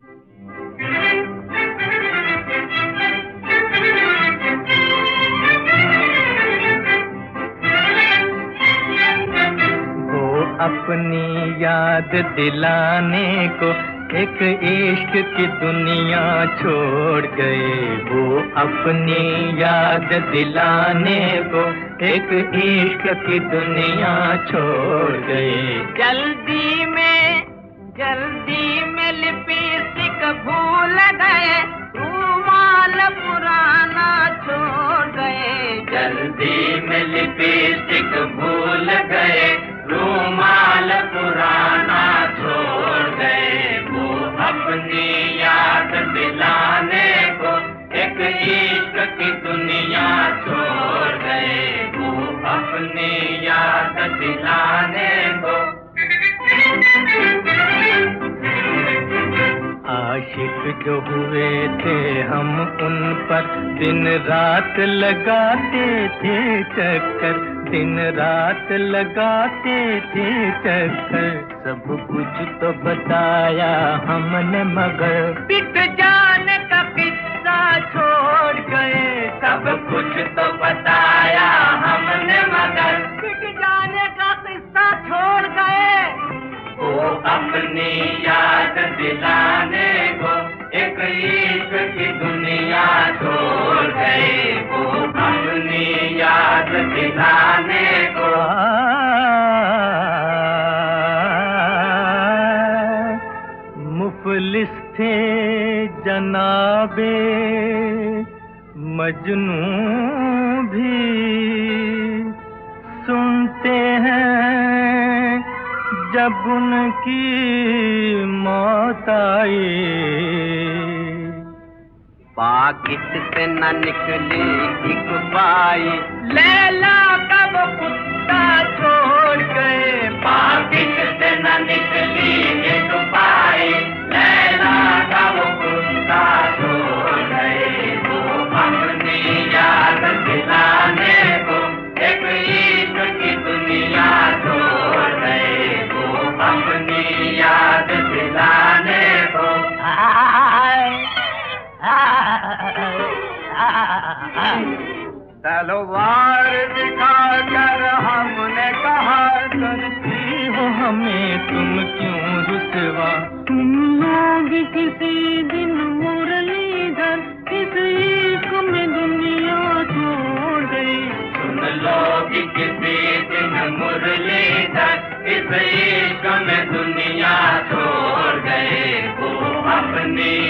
अपनी याद दिलाने को एक इश्क की दुनिया छोड़ गए। वो अपनी याद दिलाने को एक इश्क की दुनिया छोड़ गए। जल्दी में लिपस्टिक भूल गए, रुमाल पुराना छोड़ गए। जल्दी में लिपस्टिक भूल गए, रुमाल पुराना छोड़ गए। वो अपनी याद दिलाने को एक इश्क की दुनिया छोड़ गए। वो अपनी याद दिलाने को। आशिक जो हुए थे हम उन पर दिन रात लगाते थे चक्कर, दिन रात लगाते थे चक्कर। सब कुछ तो बताया हमने मगर पिट जाने का किस्सा छोड़ गए। सब कुछ तो बताया हमने मगर पिट जाने का किस्सा छोड़ गए। वो अपनी याद दिलाने को एक इश्क की दुनिया छोड़ गए। वो अपनी याद दिलाने को। मुफलिस थे जनाबे मजनू भी, सुनते हैं जब उनकी मौत आई। पाकिट से न निकली एक पाई, लैला का वो कुत्ता छोड़ गए। पाकिट से न निकली एक पाई, लैला का वो कुत्ता छोड़ गए। वो अपनी याद दिलाने को एक इश्क की दुनिया छोड़ गए। वो अपनी याद दिलाने को। तलवार दिखाकर हमने कहा, करती हो हमें तुम क्यों रुसवा। तुम लोग किसी दिन मुरलीधर इस इश्क में दुनिया छोड़ गई। तुम लोग किसी दिन मुरलीधर इस इश्क में दुनिया छोड़ गए। वो अपनी